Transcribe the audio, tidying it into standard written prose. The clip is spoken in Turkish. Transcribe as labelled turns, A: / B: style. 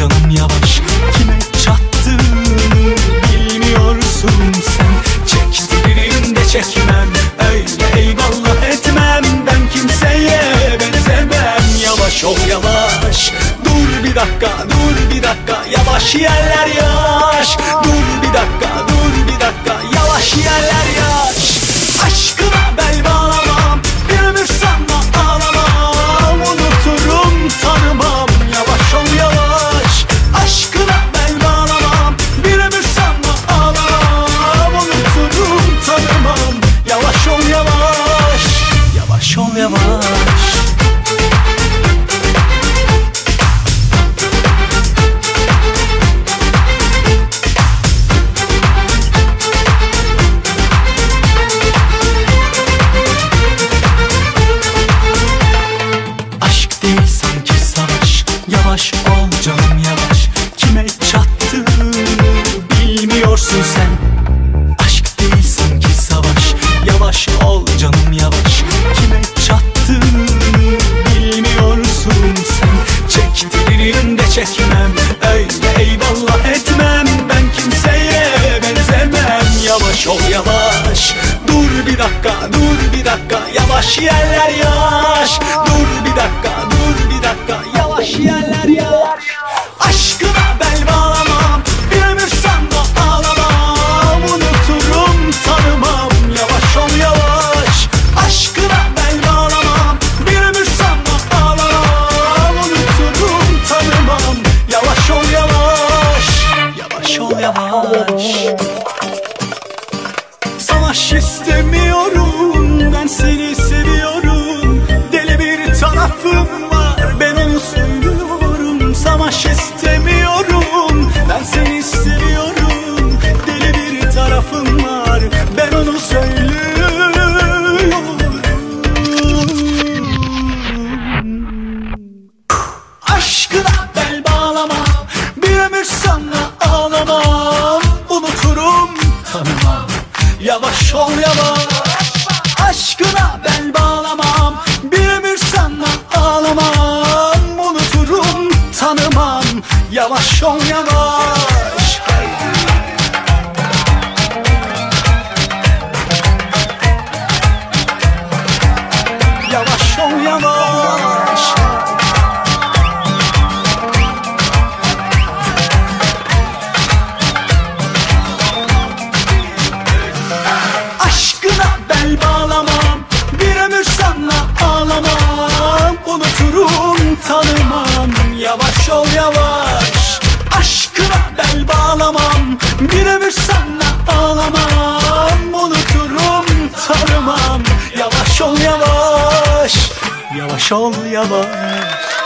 A: canım yavaş. Kime çattığını bilmiyorsun sen. Çektiririm de çekmem, öyle eyvallah etmem. Ben kimseye benzemem. Yavaş ol yavaş, dur bir dakika, dur bir dakika. Yavaş yerler yaş. Dur bir dakika, dur bir dakika. Yavaş yerler yaş. Aşkına bel bağlamam, bir ömür sana ağlamam. Unuturum tanımam, yavaş ol yavaş. Aşkına bel bağlamam, bir ömür sana ağlamam. Unuturum tanımam, yavaş ol yavaş. Yavaş ol yavaş. Yavaş ol canım yavaş. Kime çattığını bilmiyorsun sen. Aşk değil sanki savaş. Yavaş ol canım yavaş. Kime çattığını bilmiyorsun sen. Çektiririm de çekmem, öyle eyvallah etmem. Ben kimseye benzemem. Yavaş ol yavaş. Dur bir dakika, dur bir dakika. Yavaş yerler yaş. Dur bir dakika, dur bir dakika. Yavaş yerler yaş. Aşkına bel bağlamam, bir ömür sana ağlamam. Unuturum tanımam, yavaş ol yavaş. Aşkına bel bağlamam, bir ömür sana ağlamam. Unuturum tanımam, yavaş ol yavaş. Yavaş ol yavaş. Savaş istemiyorum, ben seni seviyorum. Deli bir tarafım var, ben onu söylüyorum. Savaş istemiyorum, ben seni seviyorum. Deli bir tarafım var, ben onu söylüyorum. Aşkına bel bağlamam, bir ömür sana ağlamam. Unuturum tanımam, yavaş ol yavaş. Aşkına bel bağlamam, bir ömür sana ağlamam. Unuturum tanımam, yavaş ol yavaş. Yavaş ol yavaş. Aşkına bel bağlamam, bir ömür sana ağlamam. Unuturum tanımam, yavaş ol yavaş. Aşkına bel bağlamam, bir ömür sana ağlamam. Unuturum tanımam, yavaş ol yavaş. Yavaş ol yavaş.